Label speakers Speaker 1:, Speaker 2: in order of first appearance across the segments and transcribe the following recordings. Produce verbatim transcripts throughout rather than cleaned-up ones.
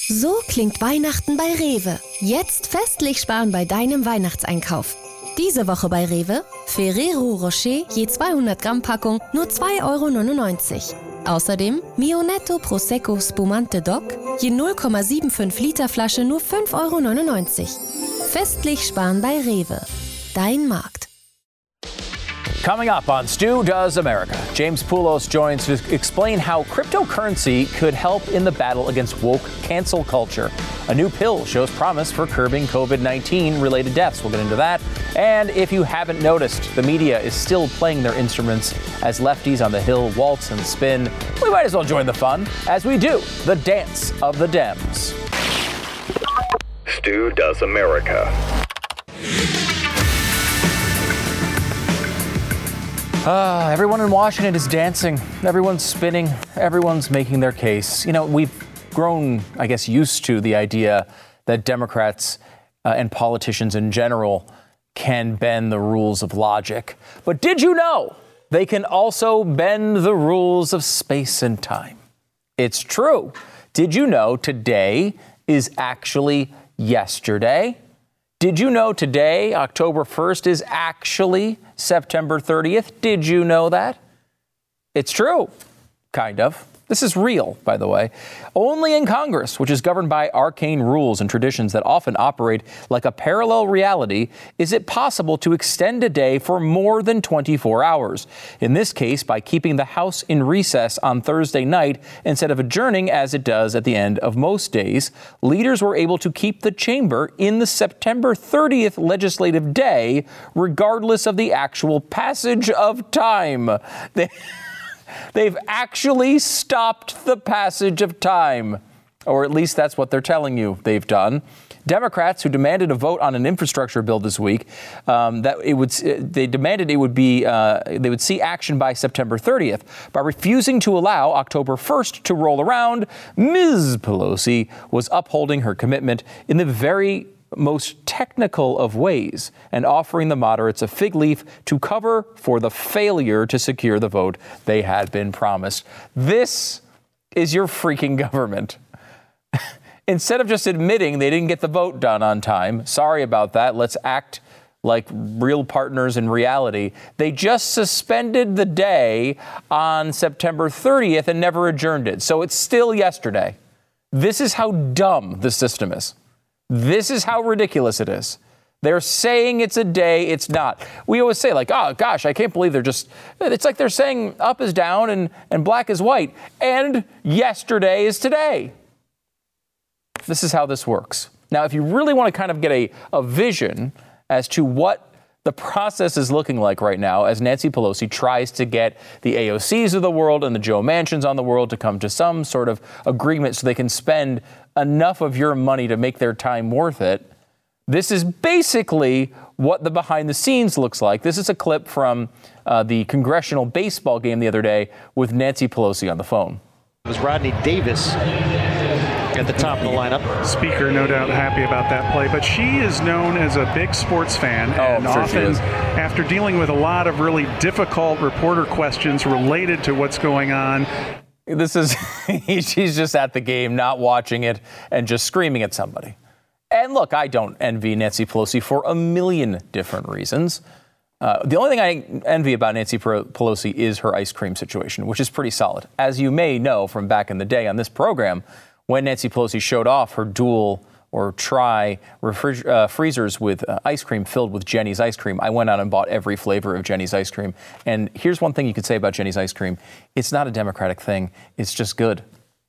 Speaker 1: So klingt Weihnachten bei Rewe. Jetzt festlich sparen bei deinem Weihnachtseinkauf. Diese Woche bei Rewe: Ferrero Rocher je zweihundert Gramm Packung nur zwei Euro neunundneunzig. Außerdem Mio Netto Prosecco Spumante Doc je null Komma fünfundsiebzig Liter Flasche nur fünf Euro neunundneunzig. Festlich sparen bei Rewe. Dein Markt.
Speaker 2: Coming up on Stu Does America, James Poulos joins to explain how cryptocurrency could help in the battle against woke cancel culture. A new pill shows promise for curbing covid nineteen related deaths. We'll get into that. And if you haven't noticed, the media is still playing their instruments as lefties on the Hill waltz and spin. We might as well join the fun as we do the dance of the Dems.
Speaker 3: Stu Does America.
Speaker 2: Uh, everyone in Washington is dancing. Everyone's spinning. Everyone's making their case. You know, we've grown, I guess, used to the idea that Democrats uh, and politicians in general can bend the rules of logic. But did you know they can also bend the rules of space and time? It's true. Did you know today is actually yesterday? Did you know today, October first, is actually September thirtieth? Did you know that? It's true. Kind of. This is real, by the way. Only in Congress, which is governed by arcane rules and traditions that often operate like a parallel reality, is it possible to extend a day for more than twenty-four hours. In this case, by keeping the House in recess on Thursday night instead of adjourning as it does at the end of most days, leaders were able to keep the chamber in the September thirtieth legislative day, regardless of the actual passage of time. They They've actually stopped the passage of time, or at least that's what they're telling you they've done. Democrats, who demanded a vote on an infrastructure bill this week, um, that it would, they demanded it would be, uh, they would see action by September thirtieth. By refusing to allow October first to roll around, Miz Pelosi was upholding her commitment in the very most technical of ways and offering the moderates a fig leaf to cover for the failure to secure the vote they had been promised. This is your freaking government. Instead of just admitting they didn't get the vote done on time, sorry about that, let's act like real partners in reality. They just suspended the day on September thirtieth and never adjourned it. So it's still yesterday. This is how dumb the system is. This is how ridiculous it is. They're saying it's a day, it's not. We always say, like, oh, gosh, I can't believe they're just, it's like they're saying up is down and, and black is white, and yesterday is today. This is how this works. Now, if you really want to kind of get a, a vision as to what the process is looking like right now as Nancy Pelosi tries to get the A O Cs of the world and the Joe Manchins on the world to come to some sort of agreement so they can spend enough of your money to make their time worth it. This is basically what the behind the scenes looks like. This is a clip from uh, the congressional baseball game the other day with Nancy Pelosi on the phone.
Speaker 4: It was Rodney Davis at the top of the lineup.
Speaker 5: Speaker, no doubt happy about that play, but she is known as a big sports fan, and
Speaker 2: oh, sure
Speaker 5: often after dealing with a lot of really difficult reporter questions related to what's going on.
Speaker 2: This is, she's just at the game, not watching it, and just screaming at somebody. And look, I don't envy Nancy Pelosi for a million different reasons. Uh, the only thing I envy about Nancy Pelosi is her ice cream situation, which is pretty solid. As you may know from back in the day on this program, when Nancy Pelosi showed off her dual or tri refriger- uh, freezers with uh, ice cream filled with Jenny's ice cream, I went out and bought every flavor of Jenny's ice cream. And here's one thing you could say about Jenny's ice cream. It's not a Democratic thing. It's just good.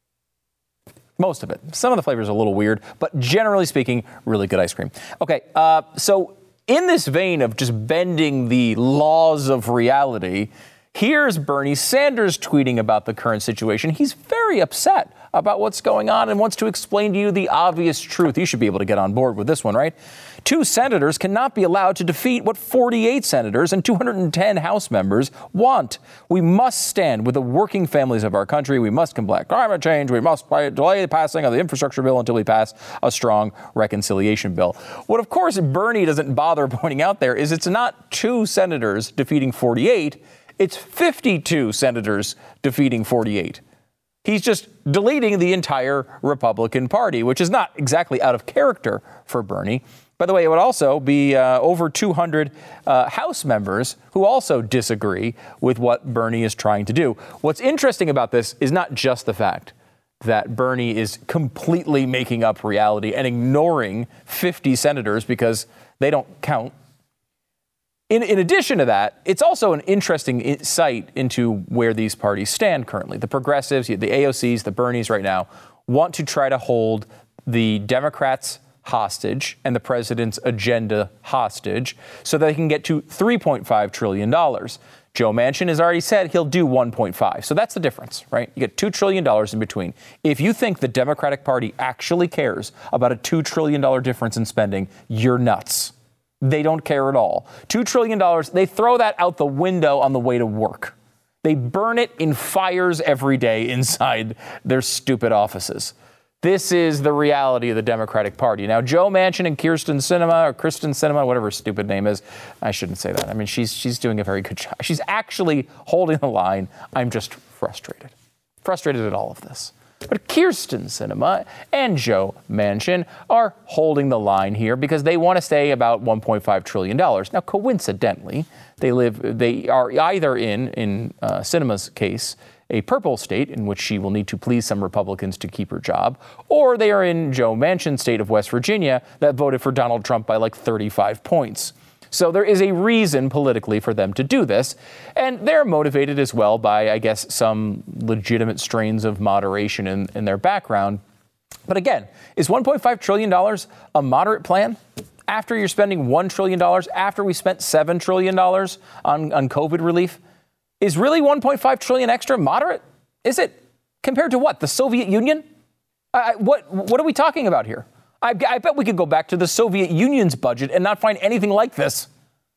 Speaker 2: Most of it. Some of the flavors are a little weird, but generally speaking, really good ice cream. Okay, uh, so in this vein of just bending the laws of reality, here's Bernie Sanders tweeting about the current situation. He's very upset about what's going on and wants to explain to you the obvious truth. You should be able to get on board with this one, right? Two senators cannot be allowed to defeat what forty-eight senators and two hundred ten House members want. We must stand with the working families of our country. We must combat climate change. We must delay the passing of the infrastructure bill until we pass a strong reconciliation bill. What, of course, Bernie doesn't bother pointing out there is it's not two senators defeating forty-eight. It's fifty-two senators defeating forty-eight. He's just deleting the entire Republican Party, which is not exactly out of character for Bernie. By the way, it would also be uh, over two hundred uh, House members who also disagree with what Bernie is trying to do. What's interesting about this is not just the fact that Bernie is completely making up reality and ignoring fifty senators because they don't count. In, in addition to that, it's also an interesting insight into where these parties stand currently. The progressives, the A O Cs, the Bernies right now want to try to hold the Democrats hostage and the president's agenda hostage so that they can get to three point five trillion dollars. Joe Manchin has already said he'll do one point five. So that's the difference, right? You get two trillion dollars in between. If you think the Democratic Party actually cares about a two trillion dollars difference in spending, you're nuts. They don't care at all. two trillion dollars, they throw that out the window on the way to work. They burn it in fires every day inside their stupid offices. This is the reality of the Democratic Party. Now, Joe Manchin and Kyrsten Sinema, or Kristen Sinema, whatever her stupid name is, I shouldn't say that. I mean, she's she's doing a very good job. She's actually holding the line. I'm just frustrated. Frustrated at all of this. But Kyrsten Sinema and Joe Manchin are holding the line here because they want to stay about one point five trillion dollars. Now, coincidentally, they live, they are either in, in uh, Sinema's case, a purple state in which she will need to please some Republicans to keep her job, or they are in Joe Manchin's state of West Virginia that voted for Donald Trump by like thirty-five points. So there is a reason politically for them to do this, and they're motivated as well by, I guess, some legitimate strains of moderation in, in their background. But again, is one point five trillion dollars a moderate plan? After you're spending one trillion dollars, after we spent seven trillion dollars on, on COVID relief, is really one point five trillion dollars extra moderate? Is it? Compared to what? The Soviet Union? I, what, what are we talking about here? I, I bet we could go back to the Soviet Union's budget and not find anything like this.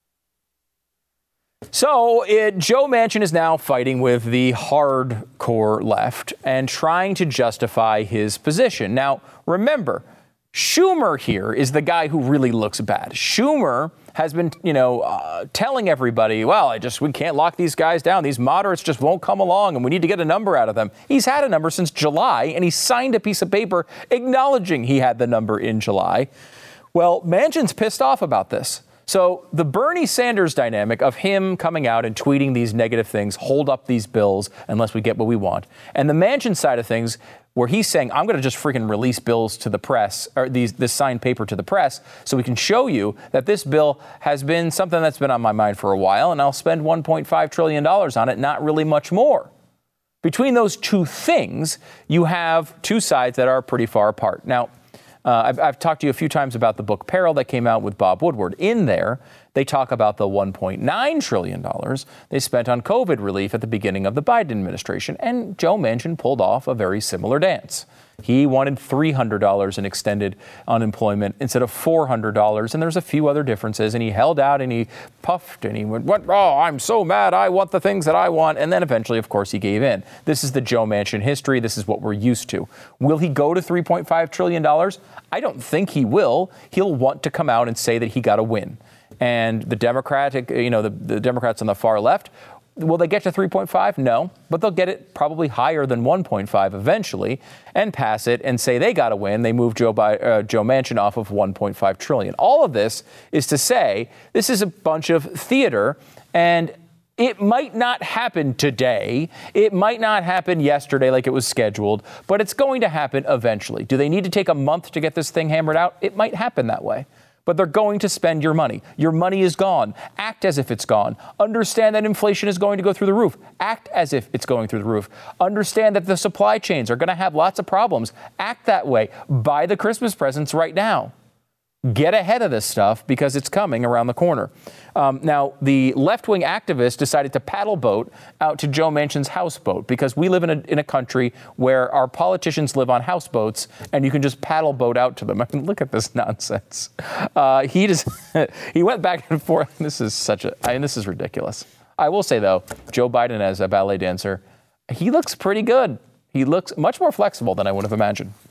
Speaker 2: So it, Joe Manchin is now fighting with the hardcore left and trying to justify his position. Now, remember, Schumer here is the guy who really looks bad. Schumer has been, you know, uh, telling everybody, well, I just, we can't lock these guys down. These moderates just won't come along and we need to get a number out of them. He's had a number since July and he signed a piece of paper acknowledging he had the number in July. Well, Manchin's pissed off about this. So the Bernie Sanders dynamic of him coming out and tweeting these negative things, hold up these bills unless we get what we want. And the Manchin side of things, where he's saying, I'm going to just freaking release bills to the press, or these, this signed paper to the press, so we can show you that this bill has been something that's been on my mind for a while, and I'll spend one point five trillion dollars on it, not really much more. Between those two things, you have two sides that are pretty far apart. Now, uh, I've, I've talked to you a few times about the book Peril that came out with Bob Woodward. In there, they talk about the one point nine trillion dollars they spent on COVID relief at the beginning of the Biden administration. And Joe Manchin pulled off a very similar dance. He wanted three hundred dollars in extended unemployment instead of four hundred dollars. And there's a few other differences. And he held out and he puffed and he went, oh, I'm so mad. I want the things that I want. And then eventually, of course, he gave in. This is the Joe Manchin history. This is what we're used to. Will he go to three point five trillion dollars? I don't think he will. He'll want to come out and say that he got a win. And the Democratic, you know, the, the Democrats on the far left, will they get to three point five? No, but they'll get it probably higher than one point five eventually and pass it and say they got to win. They move Joe, Bi- uh, Joe Manchin off of one point five trillion. All of this is to say this is a bunch of theater, and it might not happen today. It might not happen yesterday like it was scheduled, but it's going to happen eventually. Do they need to take a month to get this thing hammered out? It might happen that way. But they're going to spend your money. Your money is gone. Act as if it's gone. Understand that inflation is going to go through the roof. Act as if it's going through the roof. Understand that the supply chains are going to have lots of problems. Act that way. Buy the Christmas presents right now. Get ahead of this stuff because it's coming around the corner. Um, now, the left-wing activists decided to paddle boat out to Joe Manchin's houseboat because we live in a, in a country where our politicians live on houseboats and you can just paddle boat out to them. I mean, look at this nonsense. Uh, he just he went back and forth. This is such a, I mean, this is ridiculous. I will say, though, Joe Biden as a ballet dancer, he looks pretty good. He looks much more flexible than I would have imagined.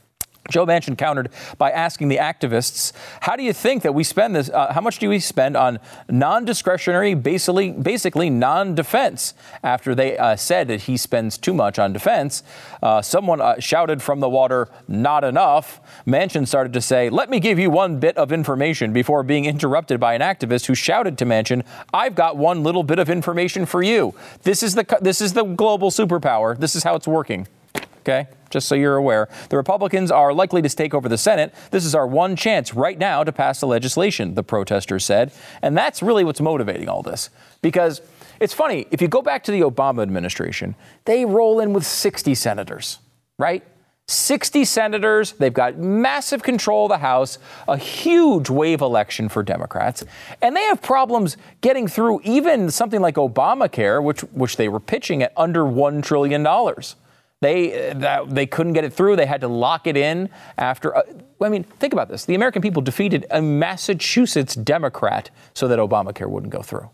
Speaker 2: Joe Manchin countered by asking the activists, how do you think that we spend this? Uh, how much do we spend on non-discretionary, basically, basically non-defense? After they uh, said that he spends too much on defense, uh, someone uh, shouted from the water, not enough. Manchin started to say, let me give you one bit of information, before being interrupted by an activist who shouted to Manchin, I've got one little bit of information for you. This is the, this is the global superpower. This is how it's working. Okay, just so you're aware, the Republicans are likely to take over the Senate. This is our one chance right now to pass the legislation, the protesters said. And that's really what's motivating all this. Because it's funny, if you go back to the Obama administration, they roll in with sixty senators, right? sixty senators. They've got massive control of the House, a huge wave election for Democrats. And they have problems getting through even something like Obamacare, which, which they were pitching at under one trillion dollars. They that, they couldn't get it through. They had to lock it in after. Uh, I mean, think about this. The American people defeated a Massachusetts Democrat so that Obamacare wouldn't go through.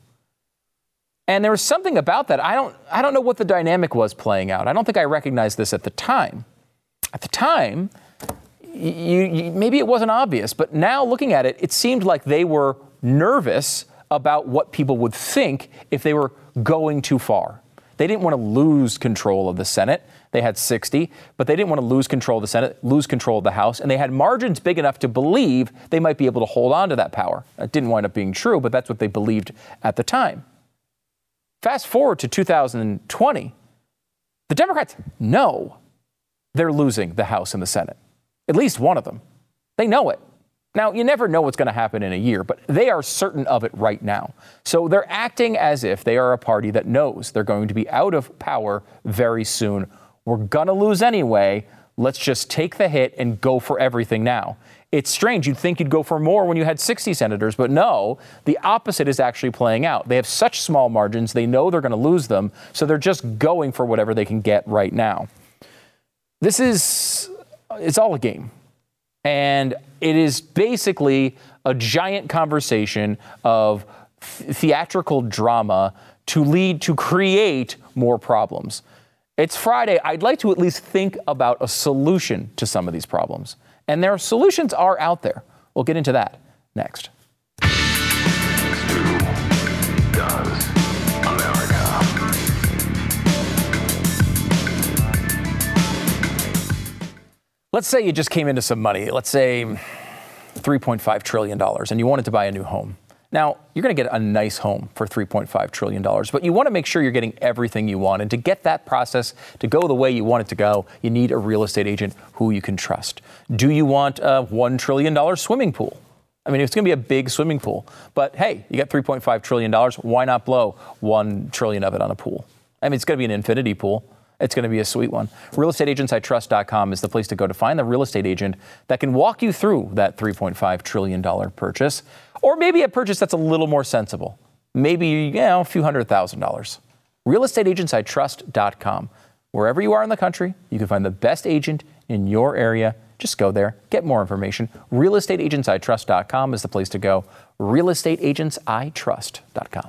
Speaker 2: And there was something about that. I don't I don't know what the dynamic was playing out. I don't think I recognized this at the time. At the time, you, you, maybe it wasn't obvious. But now looking at it, it seemed like they were nervous about what people would think if they were going too far. They didn't want to lose control of the Senate. They had sixty, but they didn't want to lose control of the Senate, lose control of the House, and they had margins big enough to believe they might be able to hold on to that power. That didn't wind up being true, but that's what they believed at the time. Fast forward to two thousand twenty, the Democrats know they're losing the House and the Senate, at least one of them. They know it. Now, you never know what's going to happen in a year, but they are certain of it right now. So they're acting as if they are a party that knows they're going to be out of power very soon. We're going to lose anyway. Let's just take the hit and go for everything now. It's strange. You'd think you'd go for more when you had sixty senators, but no, the opposite is actually playing out. They have such small margins. They know they're going to lose them, so they're just going for whatever they can get right now. This is, it's all a game. And it is basically a giant conversation of th- theatrical drama to lead to create more problems. It's Friday. I'd like to at least think about a solution to some of these problems. And their solutions are out there. We'll get into that next. Let's say you just came into some money, let's say three point five trillion dollars, and you wanted to buy a new home. Now, you're going to get a nice home for three point five trillion dollars, but you want to make sure you're getting everything you want. And to get that process to go the way you want it to go, you need a real estate agent who you can trust. Do you want a one trillion dollars swimming pool? I mean, it's going to be a big swimming pool. But hey, you got three point five trillion dollars. Why not blow one trillion dollars of it on a pool? I mean, it's going to be an infinity pool. It's going to be a sweet one. real estate agents I trust dot com is the place to go to find the real estate agent that can walk you through that three point five trillion dollars purchase, or maybe a purchase that's a little more sensible. Maybe, you know, a few hundred thousand dollars. real estate agents I trust dot com. Wherever you are in the country, you can find the best agent in your area. Just go there, get more information. real estate agents I trust dot com is the place to go. real estate agents I trust dot com.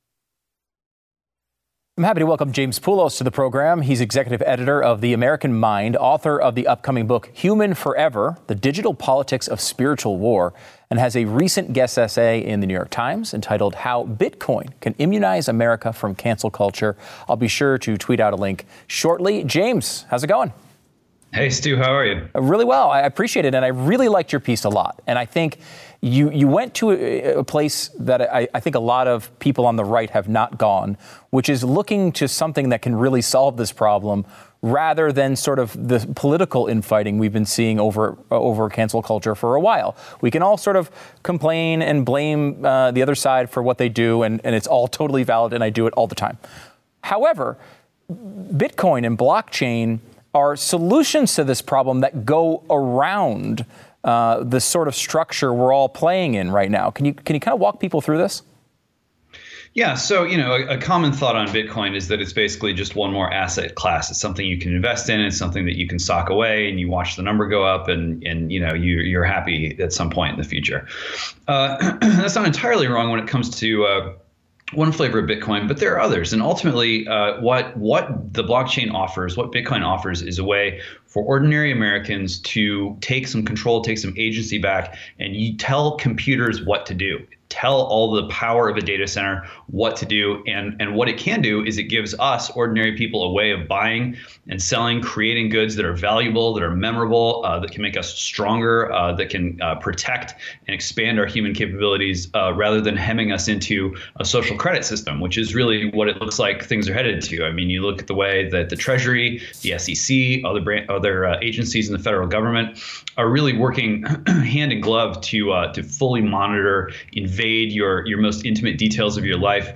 Speaker 2: I'm happy to welcome James Poulos to the program. He's executive editor of The American Mind, author of the upcoming book, Human Forever, The Digital Politics of Spiritual War, and has a recent guest essay in the New York Times entitled How Bitcoin Can Immunize America from Cancel Culture. I'll be sure to tweet out a link shortly. James, how's it going?
Speaker 3: Hey, Stu, how are you?
Speaker 2: Uh, really well. I appreciate it. And I really liked your piece a lot. And I think you you went to a, a place that I, I think a lot of people on the right have not gone, which is looking to something that can really solve this problem rather than sort of the political infighting we've been seeing over over cancel culture for a while. We can all sort of complain and blame uh, the other side for what they do, and, and it's all totally valid, and I do it all the time. However, Bitcoin and blockchain are solutions to this problem that go around uh, the sort of structure we're all playing in right now. Can you can you kind of walk people through this?
Speaker 3: Yeah, so, you know, a, a common thought on Bitcoin is that it's basically just one more asset class. It's something you can invest in. It's something that you can sock away and you watch the number go up and, and you know, you, you're happy at some point in the future. Uh, that's not entirely wrong when it comes to uh, one flavor of Bitcoin, but there are others. And ultimately, uh, what what the blockchain offers, what Bitcoin offers, is a way for ordinary Americans to take some control, take some agency back, and you tell computers what to do. Tell all the power of a data center what to do. And, and what it can do is it gives us, ordinary people, a way of buying and selling, creating goods that are valuable, that are memorable, uh, that can make us stronger, uh, that can uh, protect and expand our human capabilities, uh, rather than hemming us into a social credit system, which is really what it looks like things are headed to. I mean, you look at the way that the Treasury, the S E C, other brand, other uh, agencies in the federal government are really working hand in glove to uh, to fully monitor, invade your your most intimate details of your life.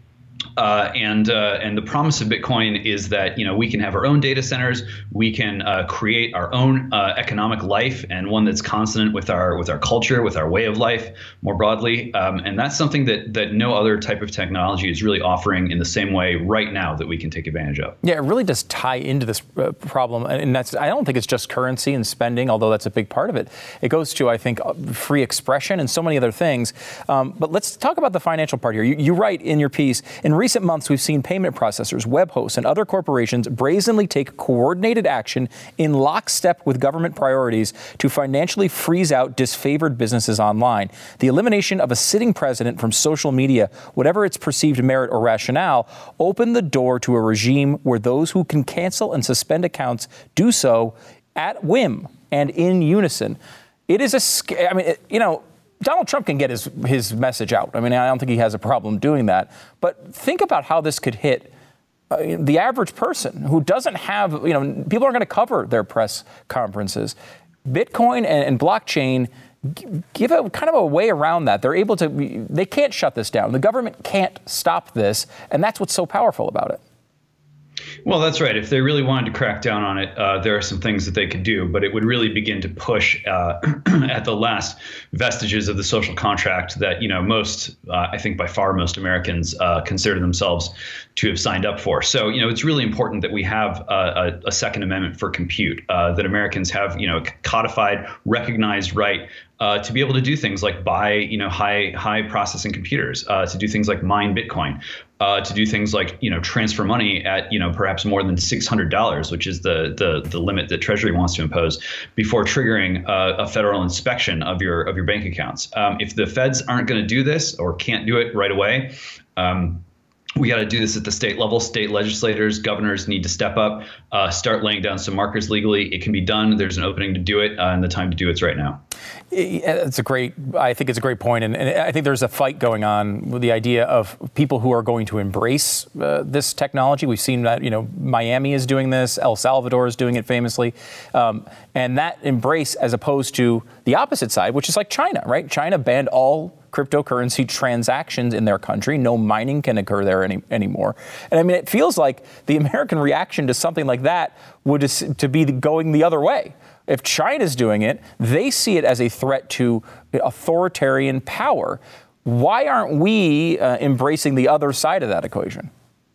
Speaker 3: Uh, and uh, and the promise of Bitcoin is that, you know, we can have our own data centers, we can uh, create our own uh, economic life, and one that's consonant with our with our culture, with our way of life more broadly. Um, and that's something that that no other type of technology is really offering in the same way right now that we can take advantage of.
Speaker 2: Yeah, it really does tie into this uh, problem, and that's I don't think it's just currency and spending, although that's a big part of it. It goes to, I think, free expression and so many other things. Um, but let's talk about the financial part here. You, you write in your piece, in recent months, we've seen payment processors, web hosts, and other corporations brazenly take coordinated action in lockstep with government priorities to financially freeze out disfavored businesses online. The elimination of a sitting president from social media, whatever its perceived merit or rationale, opened the door to a regime where those who can cancel and suspend accounts do so at whim and in unison. It is a, I mean, it, you know, Donald Trump can get his, his message out. I mean, I don't think he has a problem doing that. But think about how this could hit uh, the average person who doesn't have, you know, people aren't going to cover their press conferences. Bitcoin and, and blockchain give a kind of a way around that. They're able to, they can't shut this down. The government can't stop this. And that's what's so powerful about it.
Speaker 3: Well, that's right. If they really wanted to crack down on it, uh, there are some things that they could do, but it would really begin to push uh, at the last vestiges of the social contract that, you know, most, uh, I think by far most Americans uh, consider themselves to have signed up for. So, you know, it's really important that we have a, a, a Second Amendment for compute, uh, that Americans have, you know, a codified, recognized right Uh, to be able to do things like buy, you know, high high processing computers, uh, to do things like mine Bitcoin, uh, to do things like, you know, transfer money at, you know, perhaps more than six hundred dollars, which is the the the limit that Treasury wants to impose before triggering uh, a federal inspection of your of your bank accounts. Um, if the feds aren't going to do this or can't do it right away, um, we got to do this at the state level. State legislators, governors need to step up, uh, start laying down some markers legally. It can be done. There's an opening to do it, uh, and the time to do it's right now.
Speaker 2: It's a great, I think it's a great point. And, and I think there's a fight going on with the idea of people who are going to embrace uh, this technology. We've seen that, you know, Miami is doing this. El Salvador is doing it famously. Um, and that embrace as opposed to the opposite side, which is like China, right? China banned all cryptocurrency transactions in their country. No mining can occur there any, anymore. And I mean, it feels like the American reaction to something like that would is to be going the other way. If China's doing it, they see it as a threat to authoritarian power. Why aren't we uh, embracing the other side of that equation?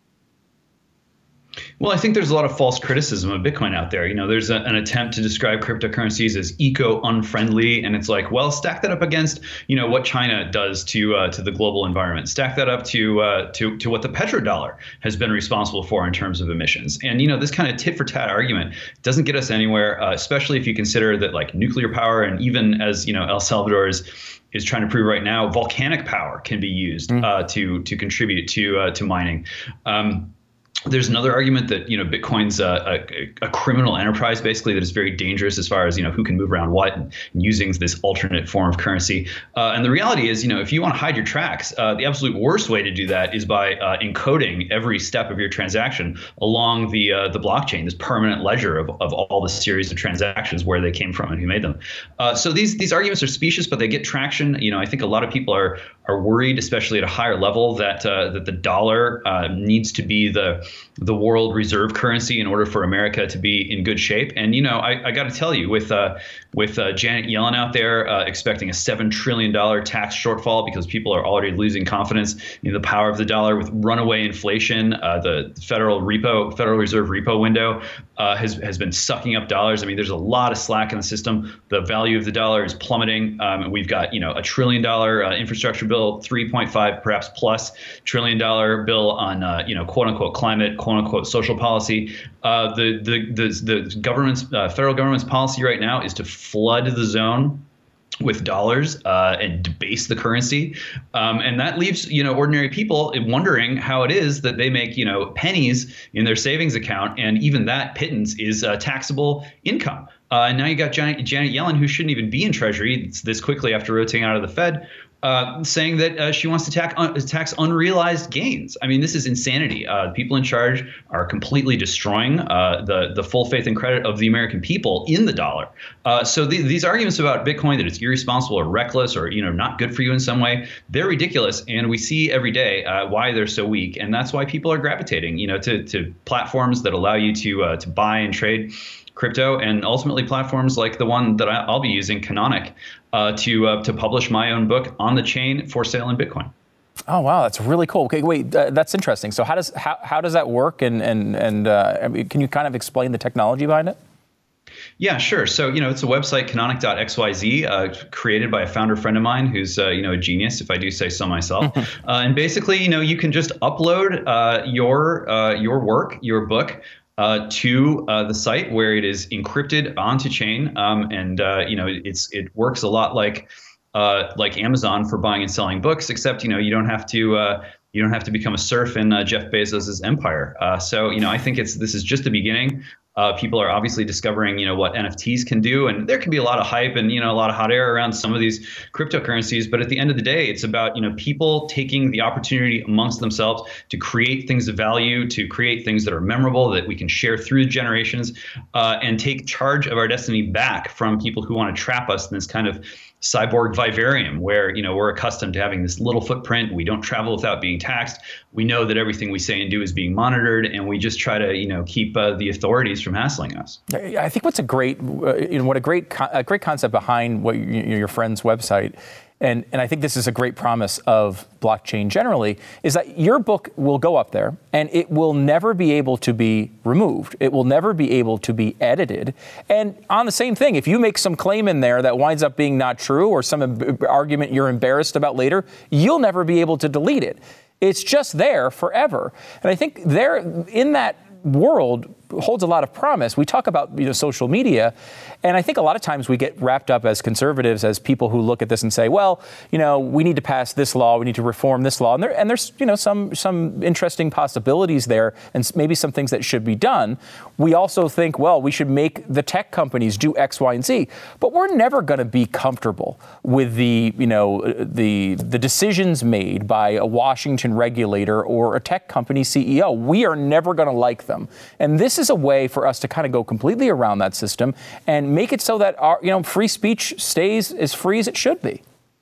Speaker 3: Well, I think there's a lot of false criticism of Bitcoin out there. You know, there's a, an attempt to describe cryptocurrencies as eco-unfriendly, and it's like, well, stack that up against, you know, what China does to uh, to the global environment. Stack that up to uh, to to what the petrodollar has been responsible for in terms of emissions. And you know, this kind of tit for tat argument doesn't get us anywhere, uh, especially if you consider that like nuclear power, and even as you know, El Salvador is is trying to prove right now, volcanic power can be used mm. uh, to to contribute to uh, to mining. Um, There's another argument that, you know, Bitcoin's a, a, a criminal enterprise, basically, that is very dangerous as far as, you know, who can move around what and, and using this alternate form of currency. Uh, and the reality is, you know, if you want to hide your tracks, uh, the absolute worst way to do that is by uh, encoding every step of your transaction along the uh, the blockchain, this permanent ledger of, of all the series of transactions, where they came from and who made them. Uh, so these these arguments are specious, but they get traction. You know, I think a lot of people are are worried, especially at a higher level, that uh, that the dollar uh, needs to be the the world reserve currency in order for America to be in good shape. And, you know, I, I got to tell you, with uh, with uh, Janet Yellen out there uh, expecting a seven trillion dollars tax shortfall because people are already losing confidence in the power of the dollar with runaway inflation, uh, the federal repo, Federal Reserve repo window uh, has, has been sucking up dollars. I mean, there's a lot of slack in the system. The value of the dollar is plummeting. Um, and we've got, you know, a trillion dollar uh, infrastructure bill, three point five perhaps plus trillion dollar bill on, uh, you know, quote unquote climate, quote unquote social policy. Uh, the, the, the, the government's, uh, federal government's policy right now is to flood the zone with dollars uh, and debase the currency. Um, and that leaves, you know, ordinary people wondering how it is that they make, you know, pennies in their savings account. And even that pittance is uh, taxable income. Uh, and now you got Janet, Janet Yellen, who shouldn't even be in Treasury this quickly after rotating out of the Fed, uh, saying that uh, she wants to tax, un- tax unrealized gains. I mean, this is insanity. Uh, people in charge are completely destroying uh, the, the full faith and credit of the American people in the dollar. Uh, so the, these arguments about Bitcoin, that it's irresponsible or reckless or, you know, not good for you in some way, they're ridiculous. And we see every day uh, why they're so weak. And that's why people are gravitating, you know, to, to platforms that allow you to uh, to buy and trade crypto, and ultimately platforms like the one that I'll be using, Canonic, uh, to uh, to publish my own book on the chain for sale in Bitcoin.
Speaker 2: Oh wow, that's really cool. Okay, wait, uh, that's interesting. So how does how, how does that work? And and and uh, can you kind of explain the technology behind it?
Speaker 3: Yeah, sure. So, you know, it's a website, canonic dot x y z, uh, created by a founder friend of mine who's, uh, you know, a genius, if I do say so myself. uh, and basically, you know, you can just upload uh, your uh, your work, your book, Uh, to uh, the site where it is encrypted onto chain, um, and uh, you know it's it works a lot like uh, like Amazon for buying and selling books, except you know you don't have to uh, you don't have to become a serf in uh, Jeff Bezos's empire. Uh, so you know I think it's this is just the beginning. Uh, people are obviously discovering, you know, what N F Ts can do, and there can be a lot of hype and, you know, a lot of hot air around some of these cryptocurrencies. But at the end of the day, it's about, you know, people taking the opportunity amongst themselves to create things of value, to create things that are memorable, that we can share through generations, uh, and take charge of our destiny back from people who want to trap us in this kind of cyborg vivarium where, you know, we're accustomed to having this little footprint. We don't travel without being taxed. We know that everything we say and do is being monitored, and we just try to, you know, keep uh, the authorities from hassling us.
Speaker 2: I think what's a great, uh, you know, what a great, co- a great concept behind what you, your friend's website, and and I think this is a great promise of blockchain generally, is that your book will go up there and it will never be able to be removed. It will never be able to be edited. And on the same thing, if you make some claim in there that winds up being not true, or some ab- argument you're embarrassed about later, you'll never be able to delete it. It's just there forever. And I think there, in that world, holds a lot of promise. We talk about, you know, social media, and I think a lot of times we get wrapped up as conservatives, as people who look at this and say, well, you know, we need to pass this law, we need to reform this law, and there and there's, you know, some some interesting possibilities there, and maybe some things that should be done. We also think, well, we should make the tech companies do X, Y, and Z, but we're never going to be comfortable with the, you know, the the decisions made by a Washington regulator or a tech company C E O. We are never going to like them, and this is a way for us to kind of go completely around that system and make it so that our, you know, free speech stays as free as it should be.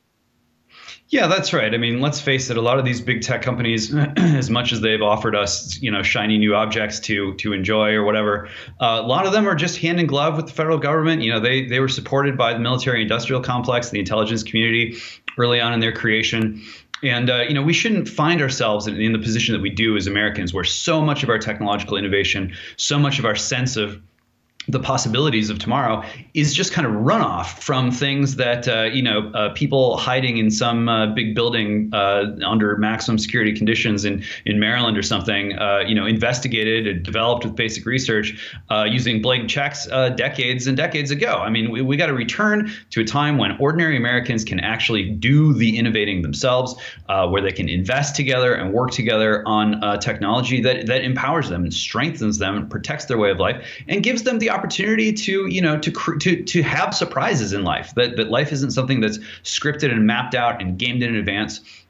Speaker 3: Yeah, that's right. I mean, let's face it, a lot of these big tech companies, as much as they've offered us, you know, shiny new objects to to enjoy or whatever, uh, a lot of them are just hand in glove with the federal government. You know, they they were supported by the military industrial complex, the intelligence community early on in their creation. And, uh, you know, we shouldn't find ourselves in, in the position that we do as Americans, where so much of our technological innovation, so much of our sense of the possibilities of tomorrow is just kind of runoff from things that, uh, you know, uh, people hiding in some uh, big building uh, under maximum security conditions in, in Maryland or something, uh, you know, investigated and developed with basic research uh, using blank checks uh, decades and decades ago. I mean, we, we got to return to a time when ordinary Americans can actually do the innovating themselves, uh, where they can invest together and work together on uh, technology that, that empowers them and strengthens them and protects their way of life and gives them the opportunity to, you know, to to to have surprises in life. That that life isn't something that's scripted and mapped out and gamed in advance.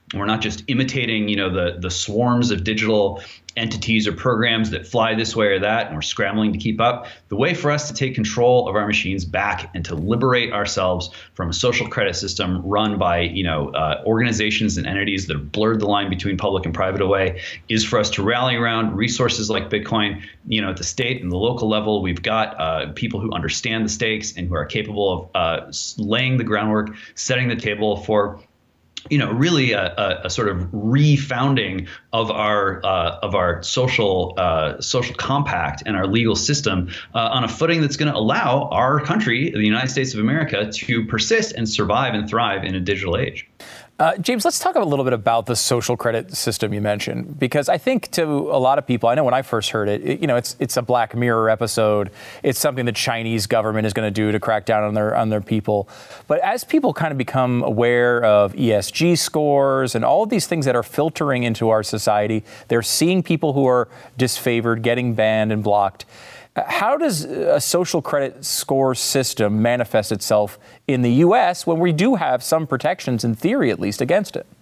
Speaker 3: We're not just imitating, you know, the the swarms of digital entities or programs that fly this way or that, and we're scrambling to keep up. The way for us to take control of our machines back and to liberate ourselves from a social credit system run by, you know, uh, organizations and entities that have blurred the line between public and private away is for us to rally around resources like Bitcoin. You know, at the state and the local level, we've got uh, people who understand the stakes and who are capable of uh, laying the groundwork, setting the table for, you know, really a, a, a sort of refounding of our uh, of our social uh, social compact and our legal system uh, on a footing that's going to allow our country, the United States of America, to persist and survive and thrive in a digital age.
Speaker 2: Uh, James, let's talk a little bit about the social credit system you mentioned, because I think to a lot of people, I know when I first heard it, it you know, it's it's a Black Mirror episode. It's something the Chinese government is going to do to crack down on their on their people. But as people kind of become aware of E S G scores and all of these things that are filtering into our society, they're seeing people who are disfavored getting banned and blocked. How does a social credit score system manifest itself in the U S when we do have some protections, in theory at least, against it?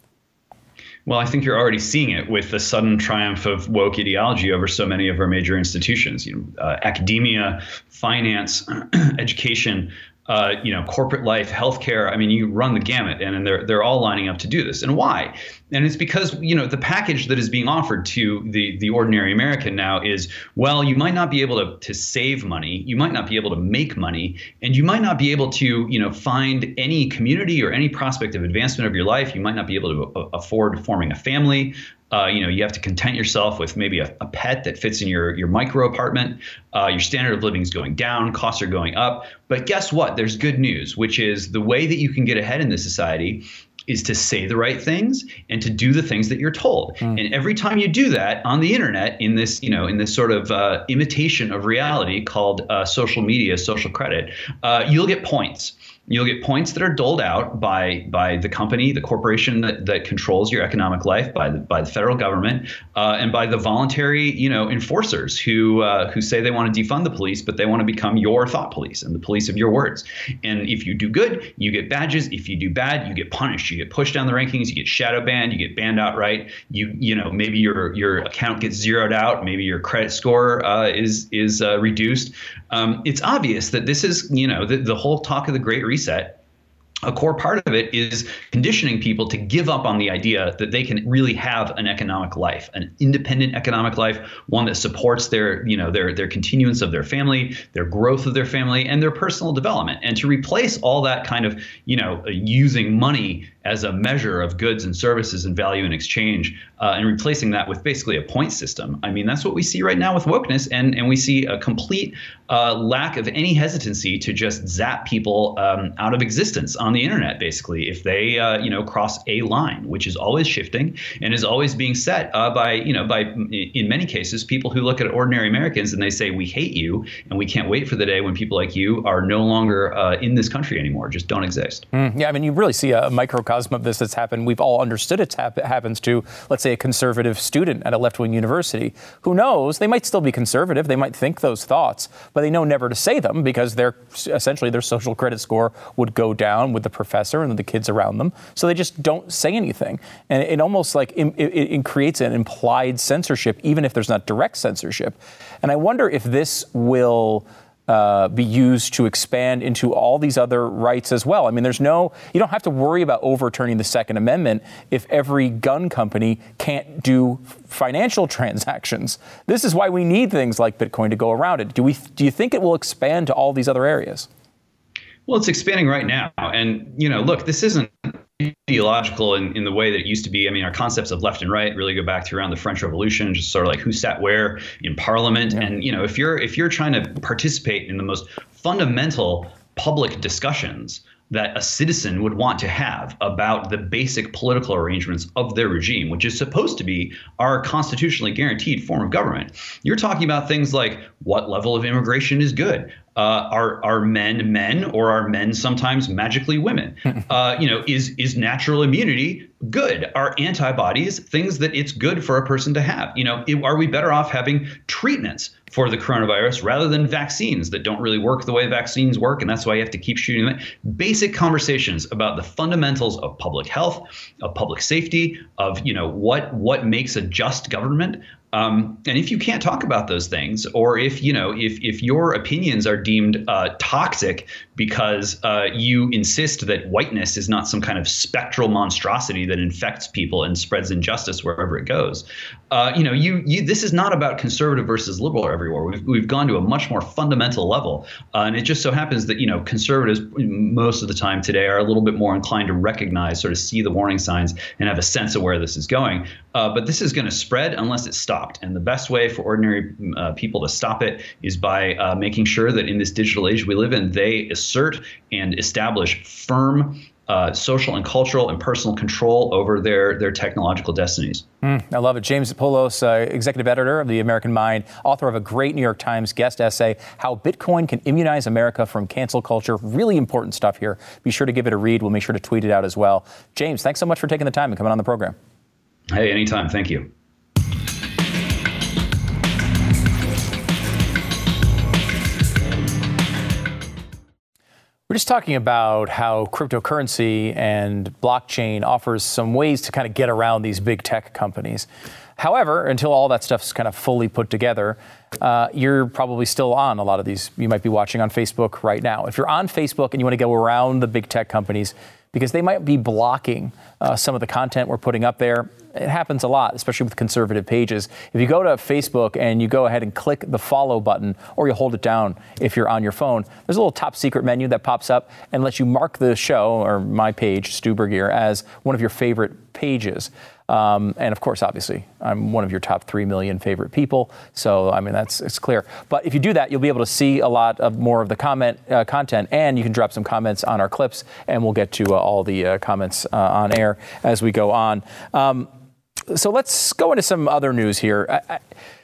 Speaker 3: Well, I think you're already seeing it with the sudden triumph of woke ideology over so many of our major institutions. You know, uh, academia, finance, education, uh, you know, corporate life, healthcare. I mean, you run the gamut, and they're they're all lining up to do this. And why? And it's because, you know, the package that is being offered to the the ordinary American now is, well, you might not be able to to save money, you might not be able to make money, and you might not be able to, you know, find any community or any prospect of advancement of your life. You might not be able to a- afford forming a family. Uh, you know, you have to content yourself with maybe a, a pet that fits in your, your micro apartment. Uh, your standard of living is going down, costs are going up. But guess what? There's good news, which is the way that you can get ahead in this society is to say the right things and to do the things that you're told. Mm. And every time you do that on the internet, in this, you know, in this sort of uh, imitation of reality called uh, social media, social credit, uh, you'll get points. You'll get points that are doled out by by the company, the corporation that, that controls your economic life, by the by the federal government, uh, and by the voluntary, you know, enforcers who uh, who say they want to defund the police, but they want to become your thought police and the police of your words. And if you do good, you get badges. If you do bad, you get punished. You get pushed down the rankings. You get shadow banned. You get banned outright. You you know maybe your your account gets zeroed out. Maybe your credit score uh, is is uh, reduced. Um, it's obvious that this is, you know, the, the whole talk of the Great Reset. A core part of it is conditioning people to give up on the idea that they can really have an economic life, an independent economic life, one that supports their, you know, their their continuance of their family, their growth of their family, and their personal development. And to replace all that kind of, you know, using money as a measure of goods and services and value in exchange, uh, and replacing that with basically a point system. I mean, that's what we see right now with wokeness, and and we see a complete uh, lack of any hesitancy to just zap people um, out of existence on the internet, basically, if they, uh, you know, cross a line, which is always shifting and is always being set uh, by, you know, by, in many cases, people who look at ordinary Americans and they say, we hate you, and we can't wait for the day when people like you are no longer uh, in this country anymore, just don't exist.
Speaker 2: Mm, yeah, I mean, you really see a microcosm of this that's happened. We've all understood it hap- happens to, let's say, a conservative student at a left-wing university. Who knows? They might still be conservative. They might think those thoughts, but they know never to say them because they're essentially their social credit score would go down with the professor and the kids around them. So they just don't say anything. And it almost like it, it, it creates an implied censorship, even if there's not direct censorship. And I wonder if this will uh, be used to expand into all these other rights as well. I mean, there's no, you don't have to worry about overturning the Second Amendment if every gun company can't do financial transactions. This is why we need things like Bitcoin to go around it. Do we, do you think it will expand to all these other areas?
Speaker 3: Well, it's expanding right now. And, you know, look, this isn't ideological in, in the way that it used to be. I mean, our concepts of left and right really go back to around the French Revolution, just sort of like who sat where in Parliament. Yeah. And, you know, if you're if you're trying to participate in the most fundamental public discussions that a citizen would want to have about the basic political arrangements of their regime, which is supposed to be our constitutionally guaranteed form of government. You're talking about things like what level of immigration is good. Uh, are are men men or are men sometimes magically women? Uh, you know, is is natural immunity good? Are antibodies things that it's good for a person to have? You know, it, are we better off having treatments for the coronavirus rather than vaccines that don't really work the way vaccines work. And that's why you have to keep shooting them. Basic conversations about the fundamentals of public health, of public safety, of, you know, what what makes a just government. Um, and if you can't talk about those things, or if, you know, if if your opinions are deemed uh, toxic because uh, you insist that whiteness is not some kind of spectral monstrosity that infects people and spreads injustice wherever it goes, uh, you know, you, you this is not about conservative versus liberal everywhere. We've we've gone to a much more fundamental level, uh, and it just so happens that, you know, conservatives most of the time today are a little bit more inclined to recognize, sort of see the warning signs and have a sense of where this is going. Uh, but this is going to spread unless it's stopped. And the best way for ordinary uh, people to stop it is by uh, making sure that in this digital age we live in, they assert and establish firm uh, social and cultural and personal control over their, their technological destinies.
Speaker 2: Mm, I love it. James Poulos, uh, executive editor of The American Mind, author of a great New York Times guest essay, How Bitcoin Can Immunize America from Cancel Culture. Really important stuff here. Be sure to give it a read. We'll make sure to tweet it out as well. James, thanks so much for taking the time and coming on the program.
Speaker 3: Hey, anytime. Thank you.
Speaker 2: We're just talking about how cryptocurrency and blockchain offers some ways to kind of get around these big tech companies. However, until all that stuff's kind of fully put together, uh, you're probably still on a lot of these. You might be watching on Facebook right now. If you're on Facebook and you want to go around the big tech companies because they might be blocking uh, some of the content we're putting up there, it happens a lot, especially with conservative pages. If you go to Facebook and you go ahead and click the follow button, or you hold it down if you're on your phone, there's a little top secret menu that pops up and lets you mark the show or my page, Stu Burguiere, as one of your favorite pages. Um, and of course, obviously, I'm one of your top three million favorite people. So, I mean, that's it's clear. But if you do that, you'll be able to see a lot of more of the comment uh, content, and you can drop some comments on our clips, and we'll get to uh, all the uh, comments uh, on air as we go on. Um, so let's go into some other news here. I, I,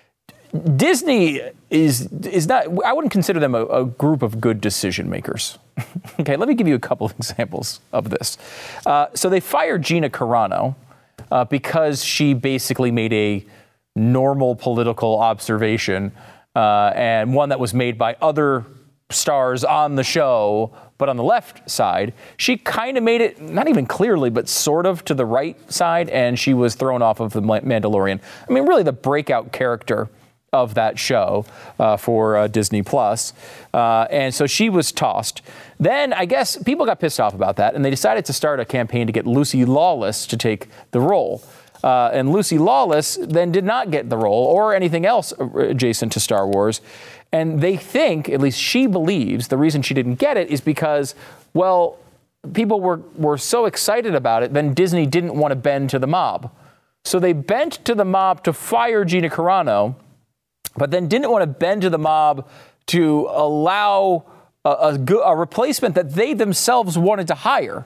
Speaker 2: Disney is is not. I wouldn't consider them a, a group of good decision makers. Okay, let me give you a couple of examples of this. Uh, so they fired Gina Carano. Uh, because she basically made a normal political observation uh, and one that was made by other stars on the show, but on the left side. She kind of made it, not even clearly, but sort of to the right side, and she was thrown off of The Mandalorian. I mean, really the breakout character of that show uh, for uh, Disney Plus. Uh, and so she was tossed. Then I guess people got pissed off about that, and they decided to start a campaign to get Lucy Lawless to take the role. Uh, and Lucy Lawless then did not get the role or anything else adjacent to Star Wars. And they think, at least she believes, the reason she didn't get it is because, well, people were, were so excited about it, then Disney didn't want to bend to the mob. So they bent to the mob to fire Gina Carano, but then didn't want to bend to the mob to allow a, a, a replacement that they themselves wanted to hire.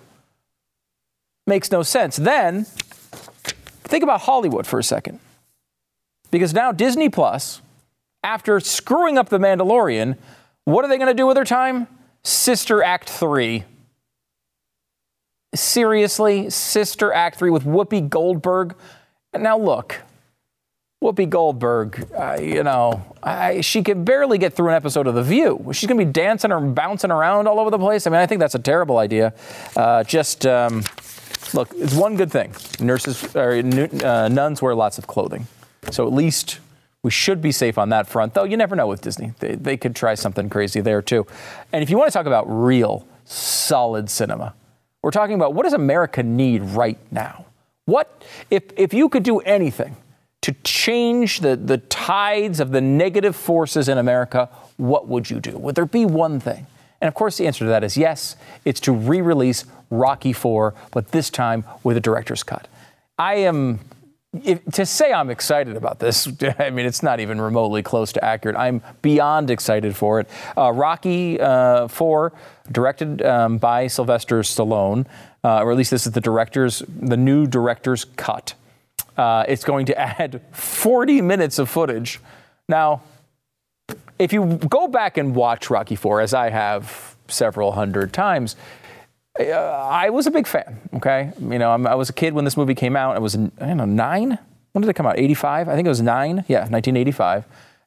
Speaker 2: Makes no sense. Then, think about Hollywood for a second. Because now Disney Plus, after screwing up The Mandalorian, what are they going to do with their time? Sister Act three. Seriously? Sister Act three with Whoopi Goldberg? Now look. Whoopi Goldberg, uh, you know, I, she can barely get through an episode of The View. She's going to be dancing or bouncing around all over the place. I mean, I think that's a terrible idea. Uh, just, um, look, it's one good thing. Nurses, or uh, nuns wear lots of clothing. So at least we should be safe on that front. Though you never know with Disney. They, they could try something crazy there, too. And if you want to talk about real, solid cinema, we're talking about what does America need right now? What, if if you could do anything to change the, the tides of the negative forces in America, what would you do? Would there be one thing? And of course, the answer to that is yes. It's to re-release Rocky four, but this time with a director's cut. I am, if, to say I'm excited about this, I mean, it's not even remotely close to accurate. I'm beyond excited for it. Uh, Rocky uh, four, directed um, by Sylvester Stallone, uh, or at least this is the director's, the new director's cut. Uh, it's going to add forty minutes of footage. Now, if you go back and watch Rocky four, as I have several hundred times, uh, I was a big fan, okay? You know, I'm, I was a kid when this movie came out. I was, I don't know, nine? When did it come out? eighty-five? I think it was nine. Yeah, nineteen eighty-five.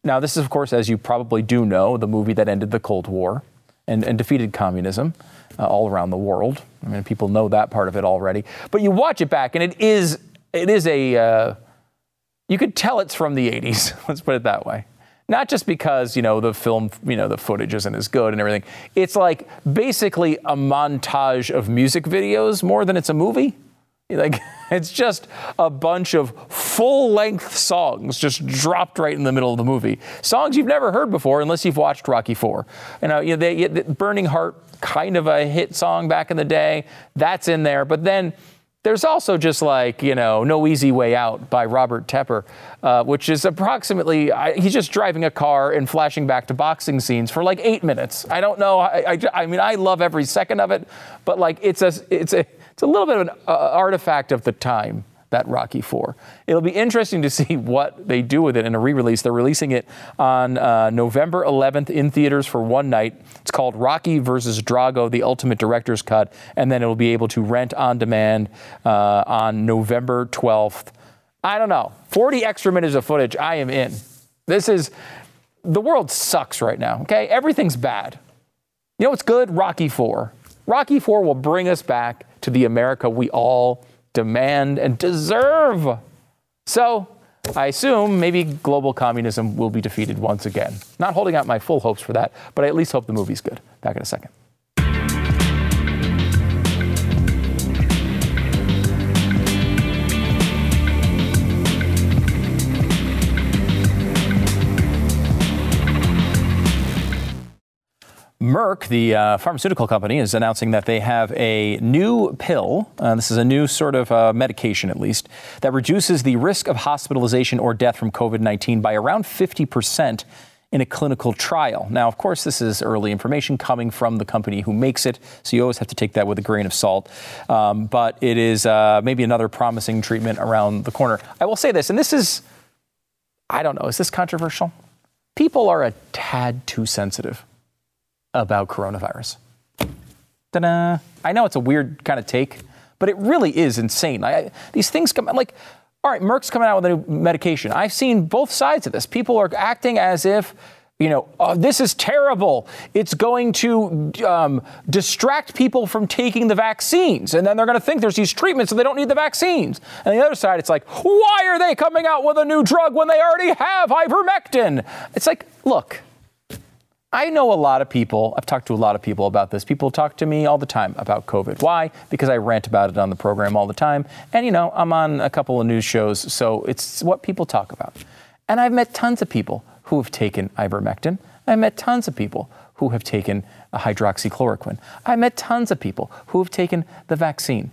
Speaker 2: Now, this is, of course, as you probably do know, the movie that ended the Cold War and, and defeated communism uh, all around the world. I mean, people know that part of it already. But you watch it back, and it is it is a, uh, you could tell it's from the eighties. Let's put it that way. Not just because, you know, the film, you know, the footage isn't as good and everything. It's like basically a montage of music videos more than it's a movie. Like, it's just a bunch of full-length songs just dropped right in the middle of the movie. Songs you've never heard before unless you've watched Rocky four. You know, you know they, Burning Heart, kind of a hit song back in the day. That's in there. But then there's also just like, you know, No Easy Way Out by Robert Tepper, uh, which is approximately, I, he's just driving a car and flashing back to boxing scenes for like eight minutes. I don't know. I, I, I mean, I love every second of it, but like it's a, it's a, it's a little bit of an uh, artifact of the time, that Rocky four. It'll be interesting to see what they do with it in a re-release. They're releasing it on uh, November eleventh in theaters for one night. It's called Rocky versus Drago, the Ultimate Director's Cut, and then it will be able to rent on demand uh, on November twelfth. I don't know. forty extra minutes of footage. I am in. This is, the world sucks right now, okay? Everything's bad. You know what's good? Rocky four. Rocky four will bring us back to the America we all demand and deserve. So I assume maybe global communism will be defeated once again. Not holding out my full hopes for that, but I at least hope the movie's good. Back in a second. Merck, the uh, pharmaceutical company, is announcing that they have a new pill. Uh, this is a new sort of uh, medication, at least, that reduces the risk of hospitalization or death from covid nineteen by around fifty percent in a clinical trial. Now, of course, this is early information coming from the company who makes it, so you always have to take that with a grain of salt. Um, but it is uh, maybe another promising treatment around the corner. I will say this, and this is, I don't know, is this controversial? People are a tad too sensitive about coronavirus. Ta-da. I know it's a weird kind of take, but it really is insane. I, these things come, like, all right, Merck's coming out with a new medication. I've seen both sides of this. People are acting as if, you know, oh, this is terrible. It's going to um, distract people from taking the vaccines. And then they're going to think there's these treatments and they don't need the vaccines. And the other side, it's like, why are they coming out with a new drug when they already have ivermectin? It's like, look, I know a lot of people, I've talked to a lot of people about this. People talk to me all the time about COVID. Why? Because I rant about it on the program all the time. And, you know, I'm on a couple of news shows, so it's what people talk about. And I've met tons of people who have taken ivermectin. I've met tons of people who have taken a hydroxychloroquine. I've met tons of people who have taken the vaccine.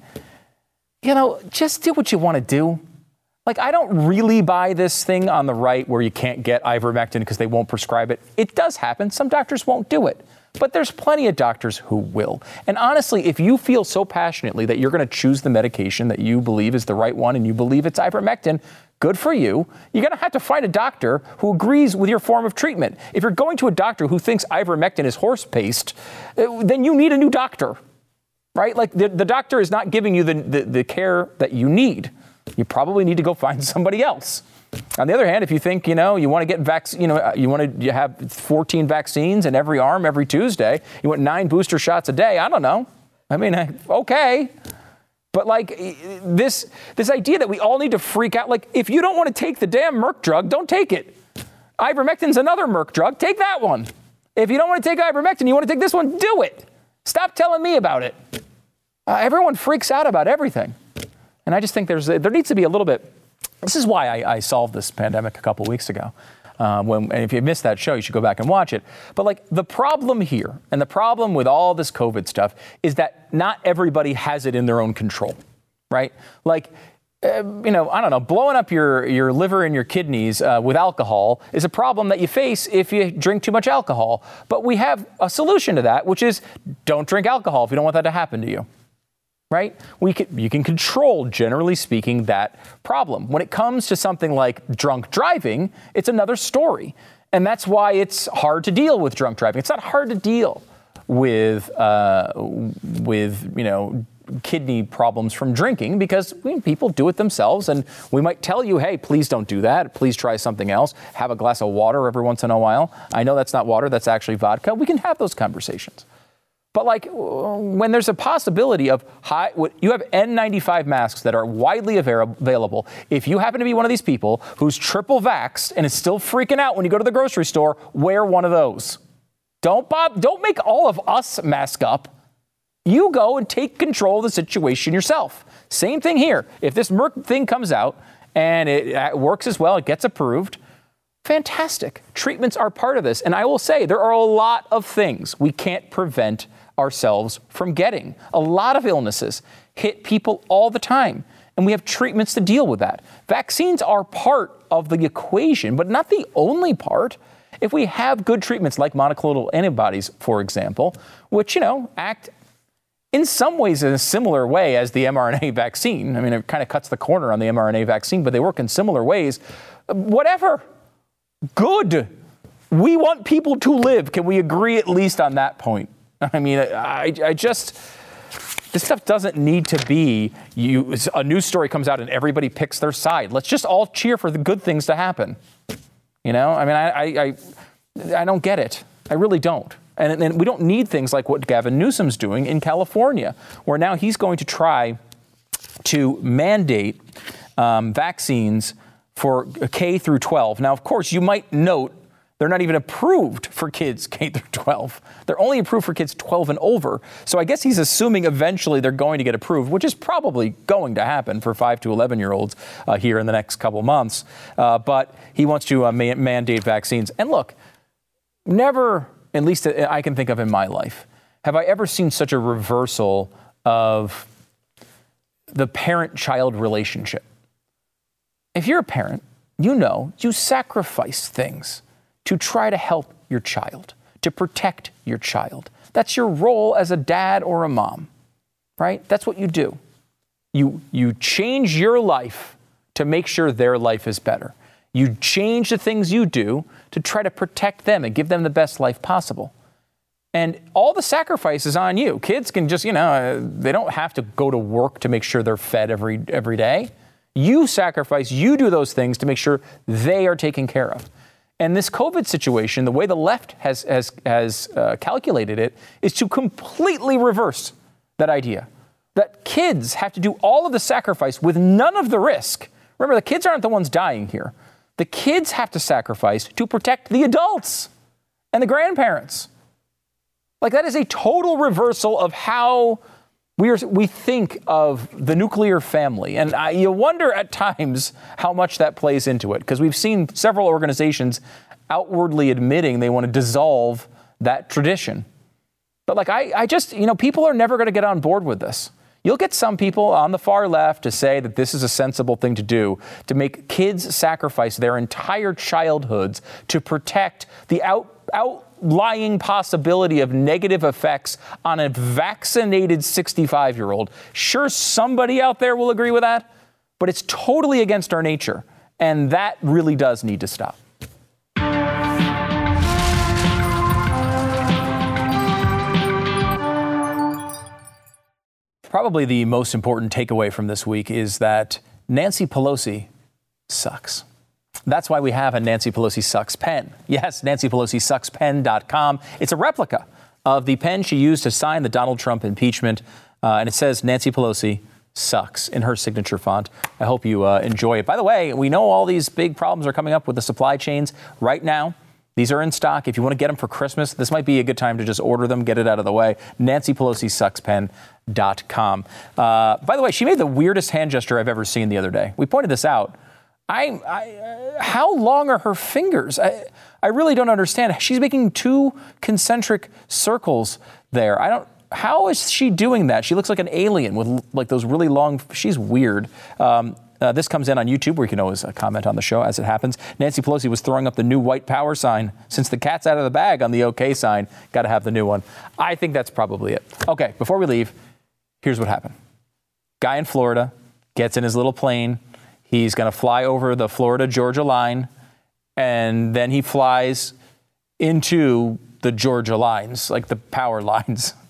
Speaker 2: You know, just do what you want to do. Like, I don't really buy this thing on the right where you can't get ivermectin because they won't prescribe it. It does happen. Some doctors won't do it. But there's plenty of doctors who will. And honestly, if you feel so passionately that you're going to choose the medication that you believe is the right one and you believe it's ivermectin, good for you. You're going to have to find a doctor who agrees with your form of treatment. If you're going to a doctor who thinks ivermectin is horse paste, then you need a new doctor, right? Like, the, the doctor is not giving you the, the, the care that you need. You probably need to go find somebody else. On the other hand, if you think, you know, you want to get vac- you know, you want to you have fourteen vaccines in every arm every Tuesday, you want nine booster shots a day, I don't know. I mean, okay. But like this, this idea that we all need to freak out, like if you don't want to take the damn Merck drug, don't take it. Ivermectin's another Merck drug, take that one. If you don't want to take ivermectin, you want to take this one, do it. Stop telling me about it. Uh, everyone freaks out about everything. And I just think there's a, there needs to be a little bit. This is why I, I solved this pandemic a couple weeks ago. Uh, when, and if you missed that show, you should go back and watch it. But like the problem here and the problem with all this COVID stuff is that not everybody has it in their own control, right? Like, uh, you know, I don't know, blowing up your, your liver and your kidneys uh, with alcohol is a problem that you face if you drink too much alcohol. But we have a solution to that, which is don't drink alcohol if you don't want that to happen to you. Right? We can, you can control, generally speaking, that problem. When it comes to something like drunk driving, it's another story. And that's why it's hard to deal with drunk driving. It's not hard to deal with, uh, with you know, kidney problems from drinking because I mean, people do it themselves. And we might tell you, hey, please don't do that. Please try something else. Have a glass of water every once in a while. I know that's not water. That's actually vodka. We can have those conversations. But like when there's a possibility of high, you have N ninety-five masks that are widely available. If you happen to be one of these people who's triple vaxxed and is still freaking out when you go to the grocery store, wear one of those. Don't Bob, don't make all of us mask up. You go and take control of the situation yourself. Same thing here. If this Merck thing comes out and it works as well, it gets approved, fantastic. Treatments are part of this. And I will say there are a lot of things we can't prevent ourselves from getting. A lot of illnesses hit people all the time, and we have treatments to deal with that. Vaccines are part of the equation, but not the only part. If we have good treatments like monoclonal antibodies, for example, which, you know, act in some ways in a similar way as the mRNA vaccine. I mean, it kind of cuts the corner on the mRNA vaccine, but they work in similar ways. Whatever. Good. We want people to live. Can we agree at least on that point? I mean, I, I just, this stuff doesn't need to be, you. a news story comes out and everybody picks their side. Let's just all cheer for the good things to happen. You know, I mean, I I, I, I don't get it. I really don't. And, and we don't need things like what Gavin Newsom's doing in California, where now he's going to try to mandate um, vaccines for K through twelve. Now, of course, you might note they're not even approved for kids K through twelve. They're only approved for kids twelve and over. So I guess he's assuming eventually they're going to get approved, which is probably going to happen for five to eleven year olds uh, here in the next couple months. Uh, but he wants to uh, ma- mandate vaccines. And look, never, at least I can think of in my life, have I ever seen such a reversal of the parent-child relationship. If you're a parent, you know you sacrifice things to try to help your child, to protect your child. That's your role as a dad or a mom, right? That's what you do. You, you change your life to make sure their life is better. You change the things you do to try to protect them and give them the best life possible. And all the sacrifice is on you. Kids can just, you know, they don't have to go to work to make sure they're fed every every day. You sacrifice, you do those things to make sure they are taken care of. And this COVID situation, the way the left has has has uh, calculated it, is to completely reverse that idea. That kids have to do all of the sacrifice with none of the risk. Remember, the kids aren't the ones dying here. The kids have to sacrifice to protect the adults and the grandparents. Like, that is a total reversal of how we are, we think of the nuclear family. And I, you wonder at times how much that plays into it, because we've seen several organizations outwardly admitting they want to dissolve that tradition. But like, I, I just, you know, people are never going to get on board with this. You'll get some people on the far left to say that this is a sensible thing to do, to make kids sacrifice their entire childhoods to protect the out, outlying possibility of negative effects on a vaccinated sixty-five-year-old. Sure, somebody out there will agree with that, but it's totally against our nature, and that really does need to stop. Probably the most important takeaway from this week is that Nancy Pelosi sucks. That's why we have a Nancy Pelosi Sucks pen. Yes, Nancy Pelosi Sucks pen dot com. It's a replica of the pen she used to sign the Donald Trump impeachment. Uh, and it says Nancy Pelosi Sucks in her signature font. I hope you uh, enjoy it. By the way, we know all these big problems are coming up with the supply chains right now. These are in stock. If you want to get them for Christmas, this might be a good time to just order them, get it out of the way. Nancy Pelosi Sucks pen dot com. Uh, by the way, she made the weirdest hand gesture I've ever seen the other day. We pointed this out. I, I uh, how long are her fingers? I, I really don't understand. She's making two concentric circles there. I don't. How is she doing that? She looks like an alien with like those really long. She's weird. Um, Uh, this comes in on YouTube, where you can always uh, comment on the show as it happens. Nancy Pelosi was throwing up the new white power sign. Since the cat's out of the bag on the OK sign, got to have the new one. I think that's probably it. OK, before we leave, here's what happened. Guy in Florida gets in his little plane. He's going to fly over the Florida-Georgia line, and then he flies into the Georgia lines, like the power lines.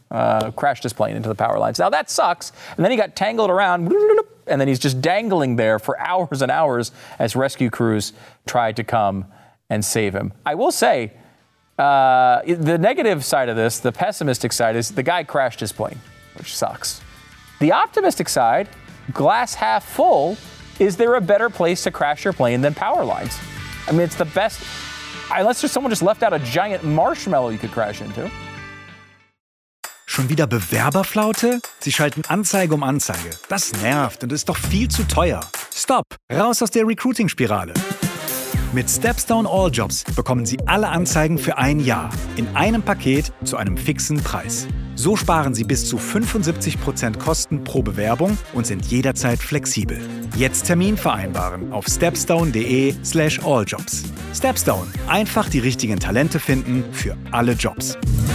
Speaker 2: uh, crashed his plane into the power lines. Now that sucks. And then he got tangled around, and then he's just dangling there for hours and hours as rescue crews tried to come and save him. I will say, uh, the negative side of this, the pessimistic side, is the guy crashed his plane, which sucks. The optimistic side, glass half full, is there a better place to crash your plane than power lines? I mean, it's the best, unless there's someone just left out a giant marshmallow you could crash into.
Speaker 6: Schon wieder Bewerberflaute? Sie schalten Anzeige um Anzeige. Das nervt und ist doch viel zu teuer. Stopp! Raus aus der Recruiting-Spirale. Mit Stepstone All Jobs bekommen Sie alle Anzeigen für ein Jahr in einem Paket zu einem fixen Preis. So sparen Sie bis zu fünfundsiebzig Prozent Kosten pro Bewerbung und sind jederzeit flexibel. Jetzt Termin vereinbaren auf stepstone.de slash alljobs. Stepstone. Einfach die richtigen Talente finden für alle Jobs.